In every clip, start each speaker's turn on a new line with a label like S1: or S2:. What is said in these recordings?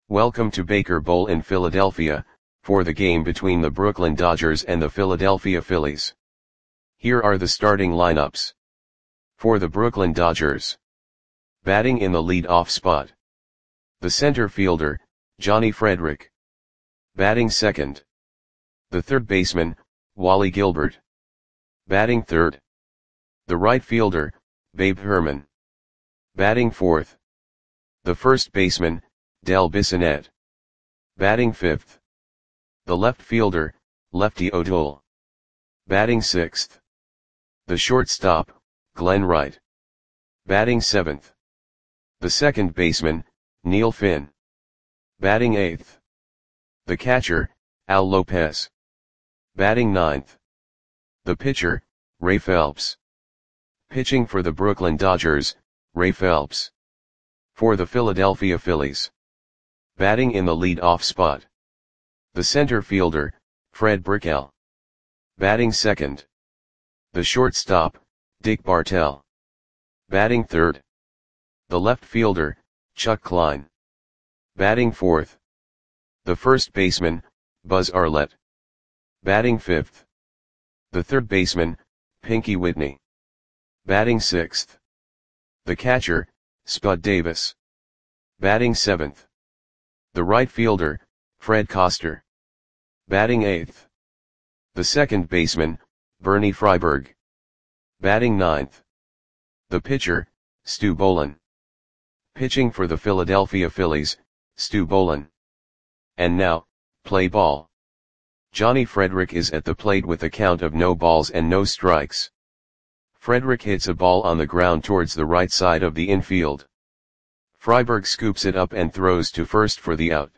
S1: Welcome to Baker Bowl in Philadelphia, for the game between the Brooklyn Dodgers and the Philadelphia Phillies. Here are the starting lineups. For the Brooklyn Dodgers. Batting in the lead-off spot. The center fielder, Johnny Frederick. Batting second. The third baseman, Wally Gilbert. Batting third. The right fielder, Babe Herman. Batting fourth. The first baseman, Del Bissonette. Batting fifth. The left fielder, Lefty O'Toole. Batting sixth. The shortstop, Glenn Wright. Batting seventh. The second baseman, Neil Finn. Batting eighth. The catcher, Al Lopez. Batting ninth. The pitcher, Ray Phelps. Pitching for the Brooklyn Dodgers, Ray Phelps. For the Philadelphia Phillies. Batting in the lead-off spot. The center fielder, Fred Brickell. Batting second. The shortstop, Dick Bartell. Batting third. The left fielder, Chuck Klein. Batting fourth. The first baseman, Buzz Arlett. Batting fifth. The third baseman, Pinky Whitney. Batting sixth. The catcher, Spud Davis. Batting seventh. The right fielder, Fred Koster. Batting eighth. The second baseman, Bernie Freiberg. Batting ninth. The pitcher, Stu Bolin. Pitching for the Philadelphia Phillies, Stu Bolin. And now, play ball. Johnny Frederick is at the plate with a count of no balls and no strikes. Frederick hits a ball on the ground towards the right side of the infield. Freiberg scoops it up and throws to first for the out.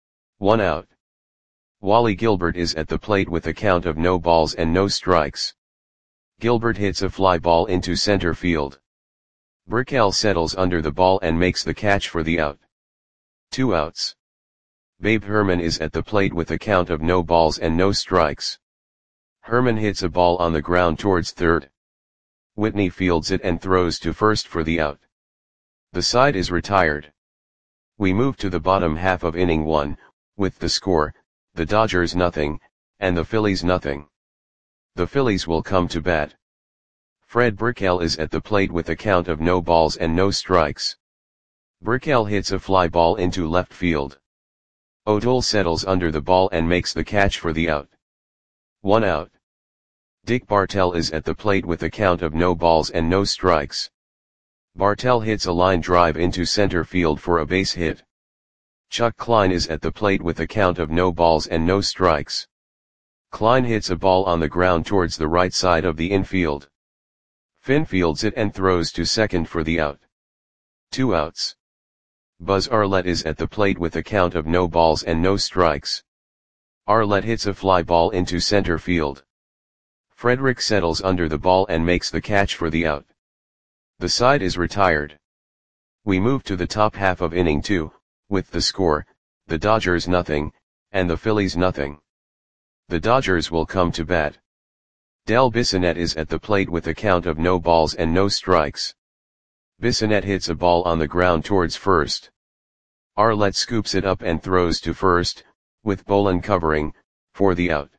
S1: 1 out. Wally Gilbert is at the plate with a count of no balls and no strikes. Gilbert hits a fly ball into center field. Brickell settles under the ball and makes the catch for the out. 2 outs. Babe Herman is at the plate with a count of no balls and no strikes. Herman hits a ball on the ground towards third. Whitney fields it and throws to first for the out. The side is retired. We move to the bottom half of inning 1, with the score, the Dodgers nothing, and the Phillies nothing. The Phillies will come to bat. Fred Brickell is at the plate with a count of no balls and no strikes. Brickell hits a fly ball into left field. O'Toole settles under the ball and makes the catch for the out. 1 out. Dick Bartell is at the plate with a count of no balls and no strikes. Bartell hits a line drive into center field for a base hit. Chuck Klein is at the plate with a count of no balls and no strikes. Klein hits a ball on the ground towards the right side of the infield. Finn fields it and throws to second for the out. 2 outs. Buzz Arlett is at the plate with a count of no balls and no strikes. Arlett hits a fly ball into center field. Frederick settles under the ball and makes the catch for the out. The side is retired. We move to the top half of inning 2, with the score, the Dodgers nothing, and the Phillies nothing. The Dodgers will come to bat. Del Bissonette is at the plate with a count of no balls and no strikes. Bissonette hits a ball on the ground towards first. Arlett scoops it up and throws to first, with Bolin covering, for the out.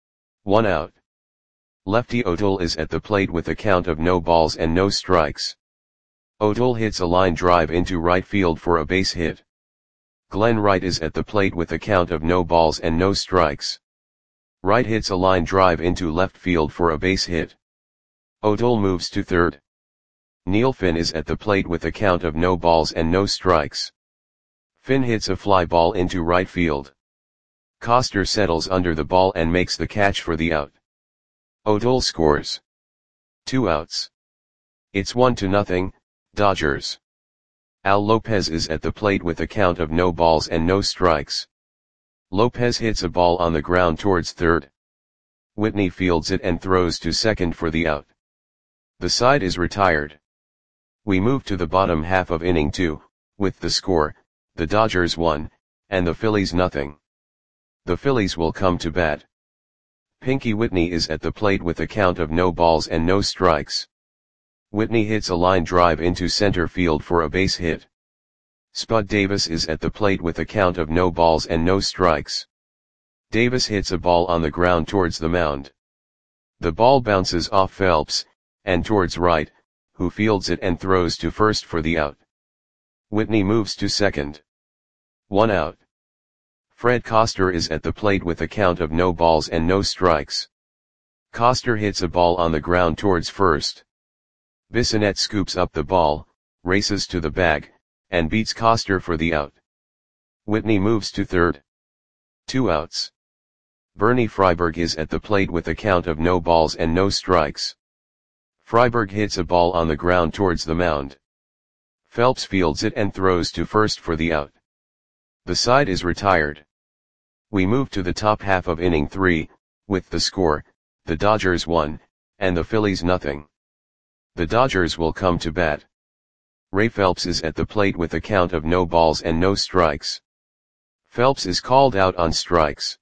S1: 1 out. Lefty O'Toole is at the plate with a count of no balls and no strikes. O'Toole hits a line drive into right field for a base hit. Glenn Wright is at the plate with a count of no balls and no strikes. Wright hits a line drive into left field for a base hit. O'Toole moves to third. Neil Finn is at the plate with a count of no balls and no strikes. Finn hits a fly ball into right field. Koster settles under the ball and makes the catch for the out. O'Toole scores. 2 outs. It's 1-0, Dodgers. Al Lopez is at the plate with a count of no balls and no strikes. Lopez hits a ball on the ground towards third. Whitney fields it and throws to second for the out. The side is retired. We move to the bottom half of inning 2, with the score, the Dodgers 1, and the Phillies nothing. The Phillies will come to bat. Pinky Whitney is at the plate with a count of no balls and no strikes. Whitney hits a line drive into center field for a base hit. Spud Davis is at the plate with a count of no balls and no strikes. Davis hits a ball on the ground towards the mound. The ball bounces off Phelps, and towards Wright, who fields it and throws to first for the out. Whitney moves to second. 1 out. Fred Coster is at the plate with a count of no balls and no strikes. Coster hits a ball on the ground towards first. Bissonette scoops up the ball, races to the bag, and beats Coster for the out. Whitney moves to third. 2 outs. Bernie Freiberg is at the plate with a count of no balls and no strikes. Freiberg hits a ball on the ground towards the mound. Phelps fields it and throws to first for the out. The side is retired. We move to the top half of inning 3, with the score, the Dodgers 1, and the Phillies nothing. The Dodgers will come to bat. Ray Phelps is at the plate with a count of no balls and no strikes. Phelps is called out on strikes.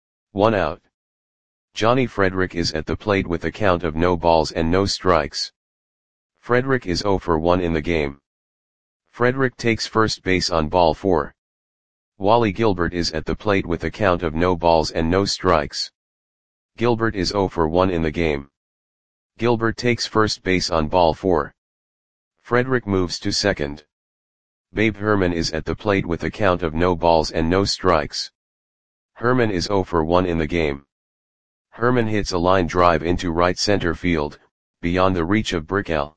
S1: 1 out. Johnny Frederick is at the plate with a count of no balls and no strikes. Frederick is 0 for 1 in the game. Frederick takes first base on ball 4. Wally Gilbert is at the plate with a count of no balls and no strikes. Gilbert is 0 for 1 in the game. Gilbert takes first base on ball 4. Frederick moves to second. Babe Herman is at the plate with a count of no balls and no strikes. Herman is 0 for 1 in the game. Herman hits a line drive into right center field, beyond the reach of Brickell.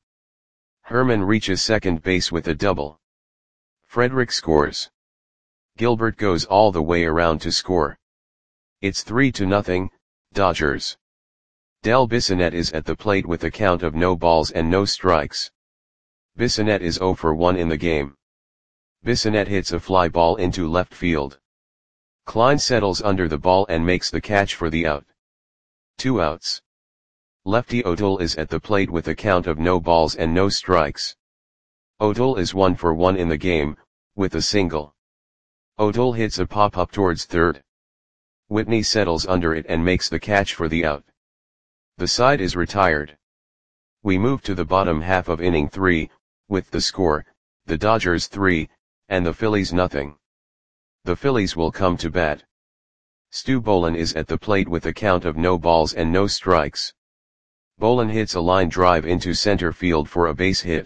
S1: Herman reaches second base with a double. Frederick scores. Gilbert goes all the way around to score. It's 3-0, Dodgers. Del Bissonette is at the plate with a count of no balls and no strikes. Bissonette is 0 for 1 in the game. Bissonette hits a fly ball into left field. Klein settles under the ball and makes the catch for the out. 2 outs. Lefty O'Toole is at the plate with a count of no balls and no strikes. O'Toole is 1 for 1 in the game, with a single. O'Toole hits a pop-up towards third. Whitney settles under it and makes the catch for the out. The side is retired. We move to the bottom half of inning 3, with the score, the Dodgers 3, and the Phillies nothing. The Phillies will come to bat. Stu Bolin is at the plate with a count of no balls and no strikes. Bolin hits a line drive into center field for a base hit.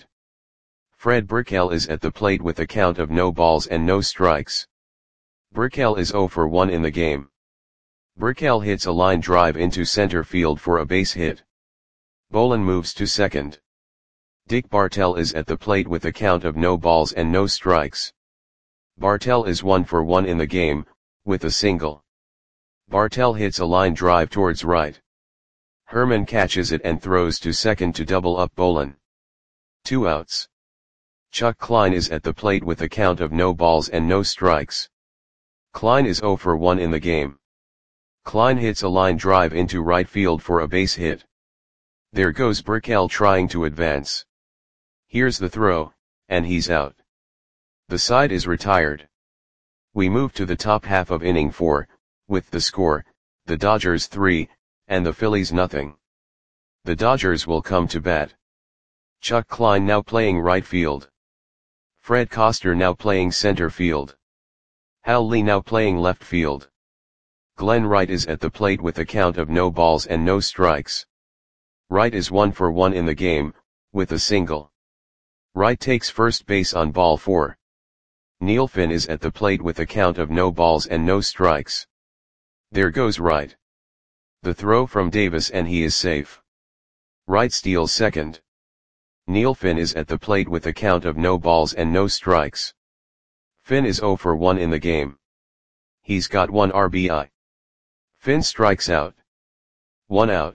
S1: Fred Brickell is at the plate with a count of no balls and no strikes. Brickell is 0 for 1 in the game. Brickell hits a line drive into center field for a base hit. Bolin moves to second. Dick Bartell is at the plate with a count of no balls and no strikes. Bartell is 1 for 1 in the game, with a single. Bartell hits a line drive towards right. Herman catches it and throws to second to double up Bolin. 2 outs. Chuck Klein is at the plate with a count of no balls and no strikes. Klein is 0 for 1 in the game. Klein hits a line drive into right field for a base hit. There goes Brickell trying to advance. Here's the throw, and he's out. The side is retired. We move to the top half of inning 4, with the score, the Dodgers 3, and the Phillies nothing. The Dodgers will come to bat. Chuck Klein now playing right field. Fred Coster now playing center field. Hal Lee now playing left field. Glenn Wright is at the plate with a count of no balls and no strikes. Wright is 1 for 1 in the game, with a single. Wright takes first base on ball 4. Neil Finn is at the plate with a count of no balls and no strikes. There goes Wright. The throw from Davis and he is safe. Wright steals second. Neil Finn is at the plate with a count of no balls and no strikes. Finn is 0 for 1 in the game. He's got 1 RBI. Finn strikes out. 1 out.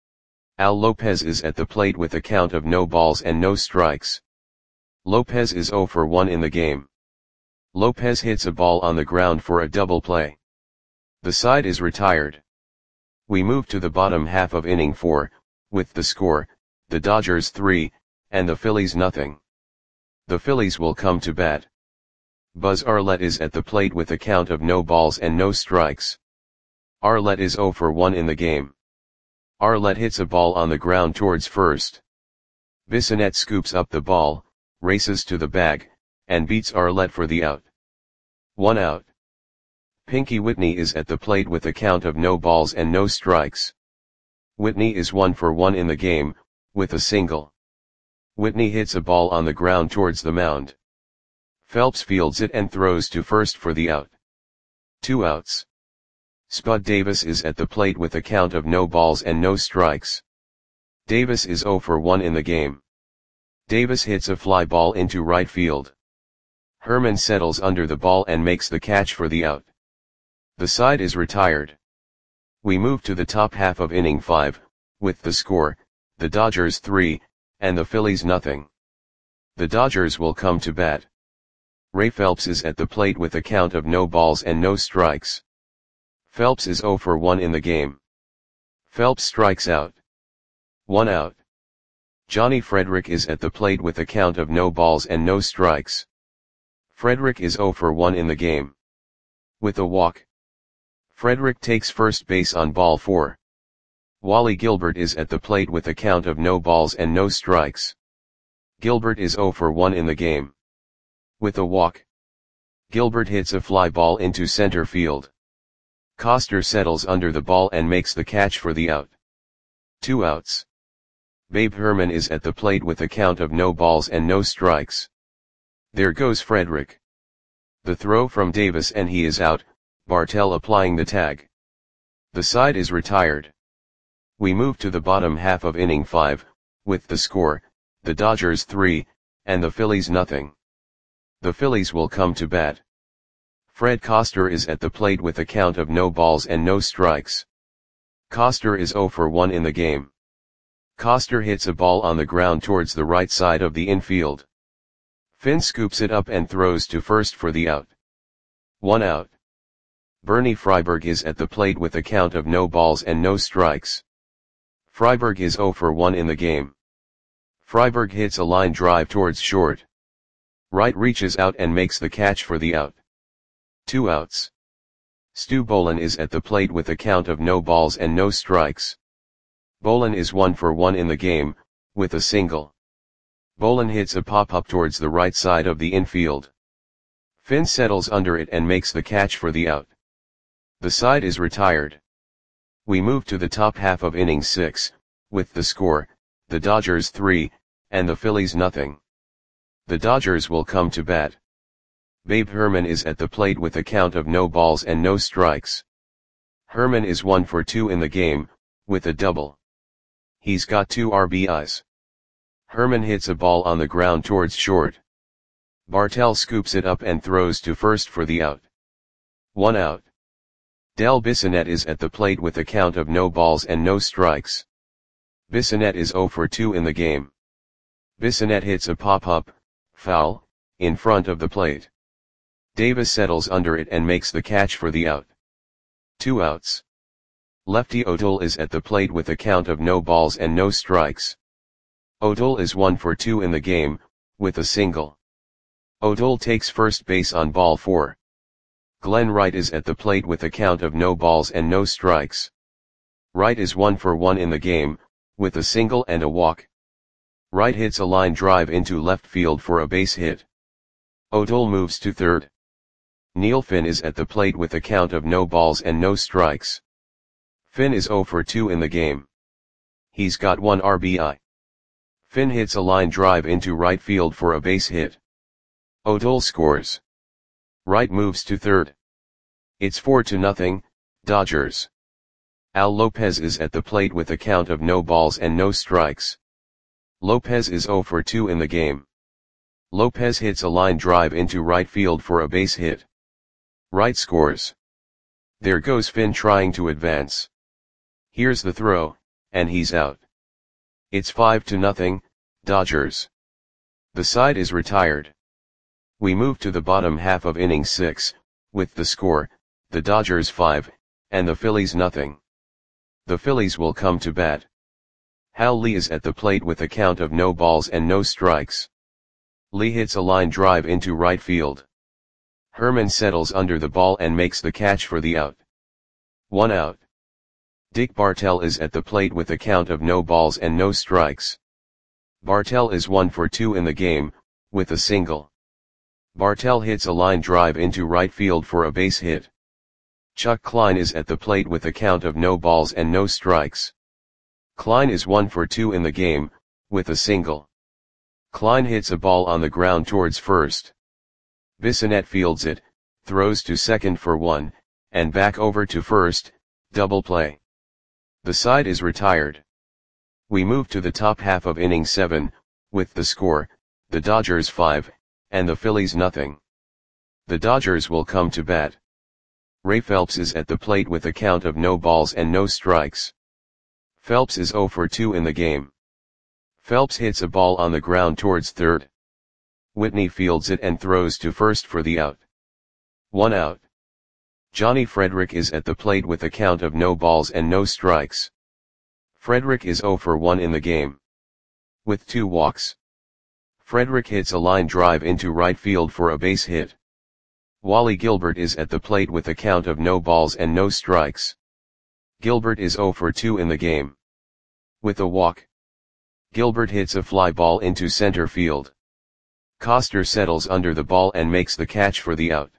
S1: Al Lopez is at the plate with a count of no balls and no strikes. Lopez is 0 for 1 in the game. Lopez hits a ball on the ground for a double play. The side is retired. We move to the bottom half of inning 4, with the score, the Dodgers 3, and the Phillies nothing. The Phillies will come to bat. Buzz Arlett is at the plate with a count of no balls and no strikes. Arlett is 0 for 1 in the game. Arlett hits a ball on the ground towards first. Bissonette scoops up the ball, races to the bag, and beats Arlette for the out. 1 out. Pinky Whitney is at the plate with a count of no balls and no strikes. Whitney is 1 for 1 in the game, with a single. Whitney hits a ball on the ground towards the mound. Phelps fields it and throws to first for the out. 2 outs. Spud Davis is at the plate with a count of no balls and no strikes. Davis is 0 for 1 in the game. Davis hits a fly ball into right field. Herman settles under the ball and makes the catch for the out. The side is retired. We move to the top half of inning 5, with the score, the Dodgers 3, and the Phillies nothing. The Dodgers will come to bat. Ray Phelps is at the plate with a count of no balls and no strikes. Phelps is 0 for 1 in the game. Phelps strikes out. 1 out. Johnny Frederick is at the plate with a count of no balls and no strikes. Frederick is 0 for 1 in the game. With a walk. Frederick takes first base on ball 4. Wally Gilbert is at the plate with a count of no balls and no strikes. Gilbert is 0 for 1 in the game. With a walk. Gilbert hits a fly ball into center field. Coster settles under the ball and makes the catch for the out. 2 outs. Babe Herman is at the plate with a count of no balls and no strikes. There goes Frederick. The throw from Davis and he is out, Bartell applying the tag. The side is retired. We move to the bottom half of inning 5, with the score, the Dodgers 3, and the Phillies nothing. The Phillies will come to bat. Fred Coster is at the plate with a count of no balls and no strikes. Coster is 0 for 1 in the game. Coster hits a ball on the ground towards the right side of the infield. Finn scoops it up and throws to first for the out. 1 out. Bernie Freiberg is at the plate with a count of no balls and no strikes. Freiberg is 0 for 1 in the game. Freiberg hits a line drive towards short. Wright reaches out and makes the catch for the out. 2 outs. Stu Bolin is at the plate with a count of no balls and no strikes. Bolin is 1 for 1 in the game, with a single. Bolin hits a pop-up towards the right side of the infield. Finn settles under it and makes the catch for the out. The side is retired. We move to the top half of inning 6, with the score, the Dodgers 3, and the Phillies nothing. The Dodgers will come to bat. Babe Herman is at the plate with a count of no balls and no strikes. Herman is 1 for 2 in the game, with a double. He's got 2 RBIs. Herman hits a ball on the ground towards short. Bartell scoops it up and throws to first for the out. 1 out. Del Bissonette is at the plate with a count of no balls and no strikes. Bissonette is 0 for 2 in the game. Bissonette hits a pop-up, foul, in front of the plate. Davis settles under it and makes the catch for the out. 2 outs. Lefty O'Toole is at the plate with a count of no balls and no strikes. O'Toole is 1 for 2 in the game, with a single. O'Toole takes first base on ball 4. Glenn Wright is at the plate with a count of no balls and no strikes. Wright is 1 for 1 in the game, with a single and a walk. Wright hits a line drive into left field for a base hit. O'Toole moves to third. Neil Finn is at the plate with a count of no balls and no strikes. Finn is 0 for 2 in the game. He's got 1 RBI. Finn hits a line drive into right field for a base hit. O'Toole scores. Wright moves to third. It's 4-0, Dodgers. Al Lopez is at the plate with a count of no balls and no strikes. Lopez is 0 for 2 in the game. Lopez hits a line drive into right field for a base hit. Wright scores. There goes Finn trying to advance. Here's the throw, and he's out. It's 5-0, Dodgers. The side is retired. We move to the bottom half of inning 6, with the score, the Dodgers 5, and the Phillies nothing. The Phillies will come to bat. Hal Lee is at the plate with a count of no balls and no strikes. Lee hits a line drive into right field. Herman settles under the ball and makes the catch for the out. 1 out. Dick Bartell is at the plate with a count of no balls and no strikes. Bartell is 1 for 2 in the game, with a single. Bartell hits a line drive into right field for a base hit. Chuck Klein is at the plate with a count of no balls and no strikes. Klein is 1 for 2 in the game, with a single. Klein hits a ball on the ground towards first. Bissonette fields it, throws to second for 1, and back over to first, double play. The side is retired. We move to the top half of inning 7, with the score, the Dodgers 5, and the Phillies nothing. The Dodgers will come to bat. Ray Phelps is at the plate with a count of no balls and no strikes. Phelps is 0 for 2 in the game. Phelps hits a ball on the ground towards third. Whitney fields it and throws to first for the out. 1 out. Johnny Frederick is at the plate with a count of no balls and no strikes. Frederick is 0 for 1 in the game. With 2 walks. Frederick hits a line drive into right field for a base hit. Wally Gilbert is at the plate with a count of no balls and no strikes. Gilbert is 0 for 2 in the game. With a walk. Gilbert hits a fly ball into center field. Coster settles under the ball and makes the catch for the out.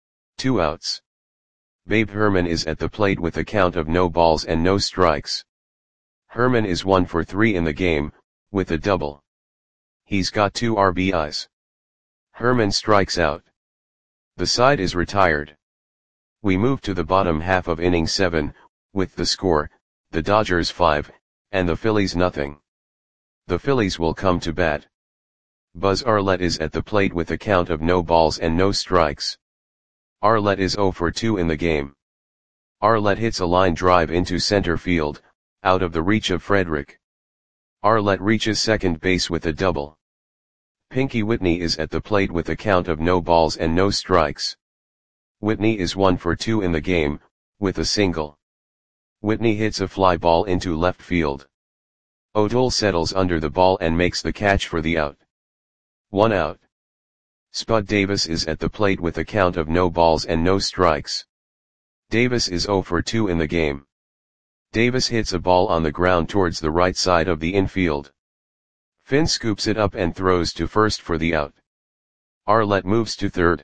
S1: 2 outs. Babe Herman is at the plate with a count of no balls and no strikes. Herman is 1 for 3 in the game, with a double. He's got 2 RBIs. Herman strikes out. The side is retired. We move to the bottom half of inning 7, with the score, the Dodgers 5, and the Phillies nothing. The Phillies will come to bat. Buzz Arlett is at the plate with a count of no balls and no strikes. Arlett is 0 for 2 in the game. Arlett hits a line drive into center field, out of the reach of Frederick. Arlett reaches second base with a double. Pinky Whitney is at the plate with a count of no balls and no strikes. Whitney is 1 for 2 in the game, with a single. Whitney hits a fly ball into left field. O'Toole settles under the ball and makes the catch for the out. 1 out. Spud Davis is at the plate with a count of no balls and no strikes. Davis is 0 for 2 in the game. Davis hits a ball on the ground towards the right side of the infield. Finn scoops it up and throws to first for the out. Arlett moves to third.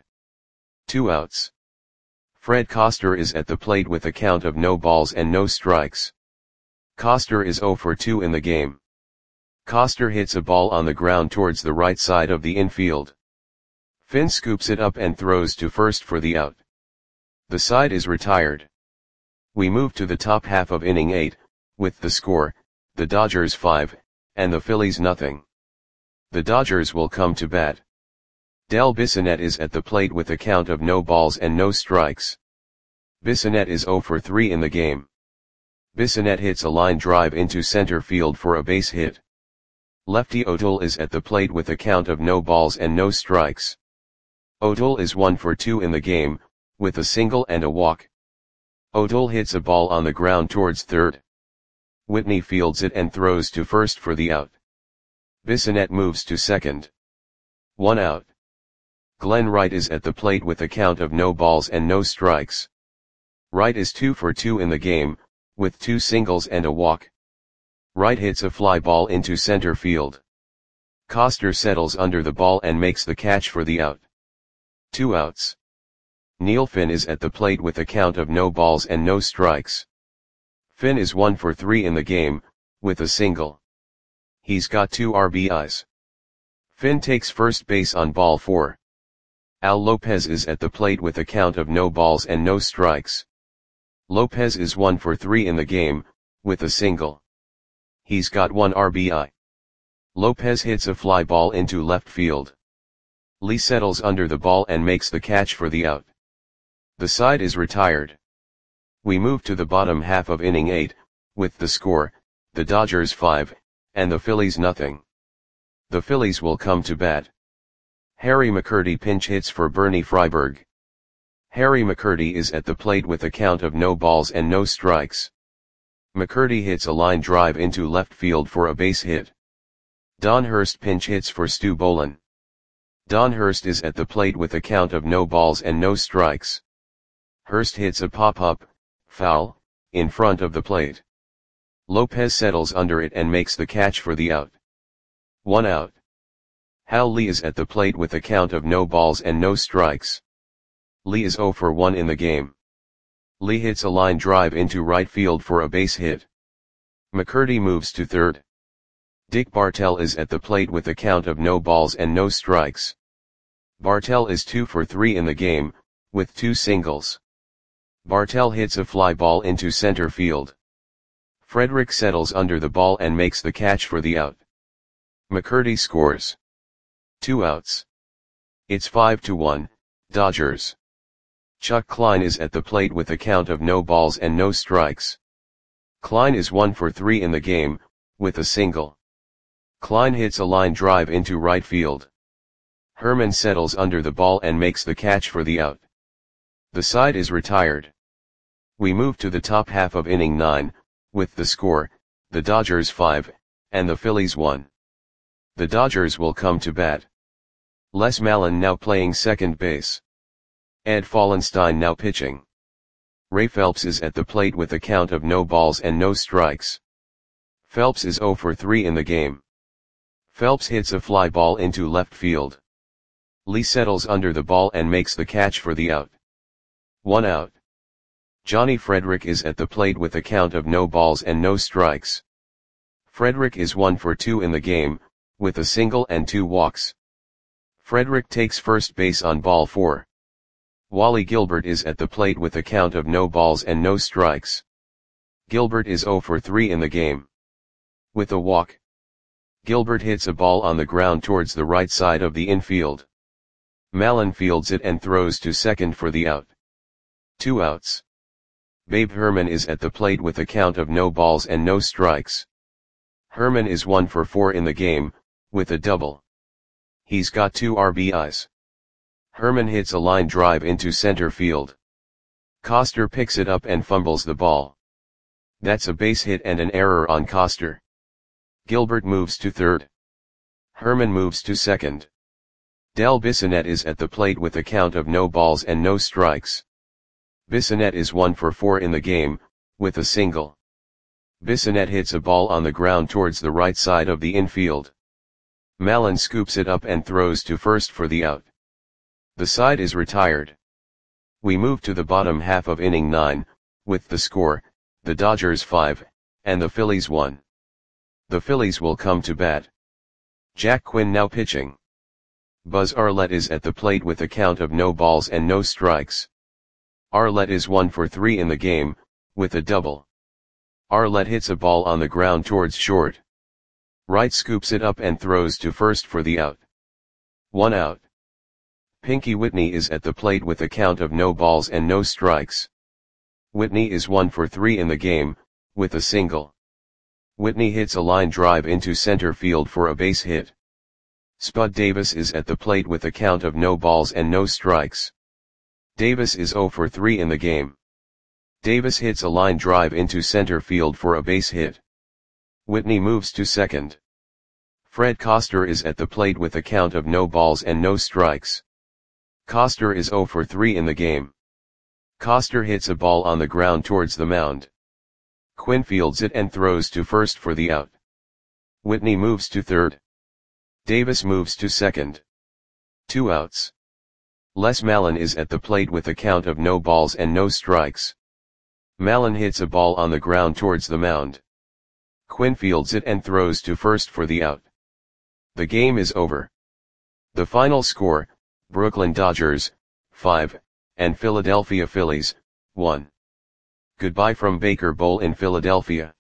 S1: 2 outs. Fred Coster is at the plate with a count of no balls and no strikes. Coster is 0 for 2 in the game. Coster hits a ball on the ground towards the right side of the infield. Finn scoops it up and throws to first for the out. The side is retired. We move to the top half of inning 8, with the score, the Dodgers 5, and the Phillies nothing. The Dodgers will come to bat. Del Bissonette is at the plate with a count of no balls and no strikes. Bissonette is 0 for 3 in the game. Bissonette hits a line drive into center field for a base hit. Lefty O'Toole is at the plate with a count of no balls and no strikes. O'Toole is 1 for 2 in the game, with a single and a walk. O'Toole hits a ball on the ground towards third. Whitney fields it and throws to first for the out. Bissonette moves to second. 1 out. Glenn Wright is at the plate with a count of no balls and no strikes. Wright is 2 for 2 in the game, with 2 singles and a walk. Wright hits a fly ball into center field. Coster settles under the ball and makes the catch for the out. 2 outs. Neil Finn is at the plate with a count of no balls and no strikes. Finn is 1 for 3 in the game, with a single. He's got 2 RBIs. Finn takes first base on ball 4. Al Lopez is at the plate with a count of no balls and no strikes. Lopez is 1 for 3 in the game, with a single. He's got 1 RBI. Lopez hits a fly ball into left field. Lee settles under the ball and makes the catch for the out. The side is retired. We move to the bottom half of inning 8, with the score, the Dodgers 5, and the Phillies nothing. The Phillies will come to bat. Harry McCurdy pinch hits for Bernie Freiberg. Harry McCurdy is at the plate with a count of no balls and no strikes. McCurdy hits a line drive into left field for a base hit. Don Hurst pinch hits for Stu Bolin. Don Hurst is at the plate with a count of no balls and no strikes. Hurst hits a pop-up, foul, in front of the plate. Lopez settles under it and makes the catch for the out. 1 out. Hal Lee is at the plate with a count of no balls and no strikes. Lee is 0 for 1 in the game. Lee hits a line drive into right field for a base hit. McCurdy moves to third. Dick Bartell is at the plate with a count of no balls and no strikes. Bartell is 2 for 3 in the game, with 2 singles. Bartell hits a fly ball into center field. Frederick settles under the ball and makes the catch for the out. McCurdy scores. 2 outs. It's 5-1, Dodgers. Chuck Klein is at the plate with a count of no balls and no strikes. Klein is 1 for 3 in the game, with a single. Klein hits a line drive into right field. Herman settles under the ball and makes the catch for the out. The side is retired. We move to the top half of inning 9, with the score, the Dodgers 5, and the Phillies 1. The Dodgers will come to bat. Les Mallon now playing second base. Ed Fallenstein now pitching. Ray Phelps is at the plate with a count of no balls and no strikes. Phelps is 0 for 3 in the game. Phelps hits a fly ball into left field. Lee settles under the ball and makes the catch for the out. 1 out. Johnny Frederick is at the plate with a count of no balls and no strikes. Frederick is 1 for 2 in the game, with a single and 2 walks. Frederick takes first base on ball 4. Wally Gilbert is at the plate with a count of no balls and no strikes. Gilbert is 0 for 3 in the game. With a walk. Gilbert hits a ball on the ground towards the right side of the infield. Mallon fields it and throws to second for the out. 2 outs. Babe Herman is at the plate with a count of no balls and no strikes. Herman is 1 for 4 in the game, with a double. He's got 2 RBIs. Herman hits a line drive into center field. Coster picks it up and fumbles the ball. That's a base hit and an error on Coster. Gilbert moves to third. Herman moves to second. Del Bissonette is at the plate with a count of no balls and no strikes. Bissonette is 1 for 4 in the game, with a single. Bissonette hits a ball on the ground towards the right side of the infield. Mallon scoops it up and throws to first for the out. The side is retired. We move to the bottom half of inning 9, with the score, the Dodgers 5, and the Phillies 1. The Phillies will come to bat. Jack Quinn now pitching. Buzz Arlett is at the plate with a count of no balls and no strikes. Arlett is 1 for 3 in the game, with a double. Arlett hits a ball on the ground towards short. Wright scoops it up and throws to first for the out. 1 out. Pinky Whitney is at the plate with a count of no balls and no strikes. Whitney is 1 for 3 in the game, with a single. Whitney hits a line drive into center field for a base hit. Spud Davis is at the plate with a count of no balls and no strikes. Davis is 0 for 3 in the game. Davis hits a line drive into center field for a base hit. Whitney moves to second. Fred Coster is at the plate with a count of no balls and no strikes. Coster is 0 for 3 in the game. Coster hits a ball on the ground towards the mound. Quinn fields it and throws to first for the out. Whitney moves to third. Davis moves to second. 2 outs. Les Mallon is at the plate with a count of no balls and no strikes. Mallon hits a ball on the ground towards the mound. Quinn fields it and throws to first for the out. The game is over. The final score, Brooklyn Dodgers, 5, and Philadelphia Phillies, 1. Goodbye from Baker Bowl in Philadelphia.